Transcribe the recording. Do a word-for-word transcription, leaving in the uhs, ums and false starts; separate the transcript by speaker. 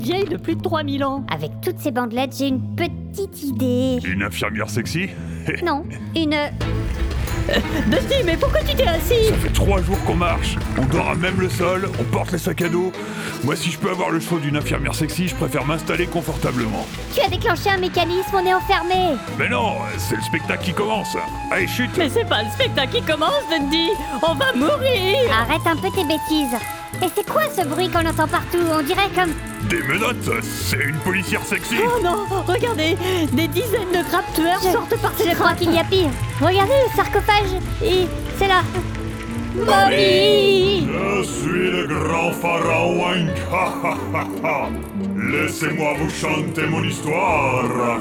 Speaker 1: vieille de plus de trois mille ans.
Speaker 2: Avec toutes ces bandelettes, j'ai une petite idée.
Speaker 3: Une infirmière sexy?
Speaker 2: Non, une...
Speaker 1: Dusty, mais pourquoi tu t'es assis?
Speaker 3: Ça fait trois jours qu'on marche. On dort à même le sol, on porte les sacs à dos. Moi, si je peux avoir le choix d'une infirmière sexy, je préfère m'installer confortablement.
Speaker 2: Tu as déclenché un mécanisme, on est enfermé.
Speaker 3: Mais non, c'est le spectacle qui commence. Allez, chute.
Speaker 1: Mais c'est pas le spectacle qui commence, Dundee. On va mourir.
Speaker 2: Arrête un peu tes bêtises. Et c'est quoi ce bruit qu'on entend partout? On dirait comme...
Speaker 3: Des menottes, c'est une policière sexy.
Speaker 1: Oh non, regardez, des dizaines de grappes tueurs
Speaker 2: Je-
Speaker 1: sortent par ces
Speaker 2: Je crois
Speaker 1: grappes.
Speaker 2: qu'il y a pire. Regardez le sarcophage. Et c'est là.
Speaker 1: Mommy!
Speaker 3: Je suis le grand pharaon Inca. Laissez-moi vous chanter mon histoire.